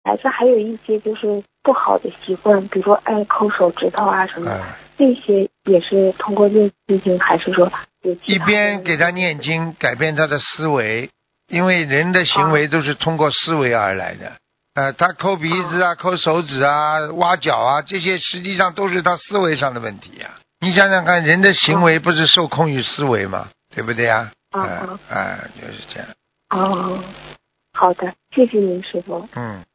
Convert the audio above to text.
孩子还有一些就是不好的习惯，比如说爱抠手指头啊什么的，这些也是通过念经，还是说有其他的？ 一边给他念经，改变他的思维，因为人的行为都是通过思维而来的。他抠鼻子啊、抠手指啊、挖脚啊，这些实际上都是他思维上的问题呀。你想想看，人的行为不是受控于思维吗？对不对呀？就是这样。 好的，谢谢您师傅。 嗯。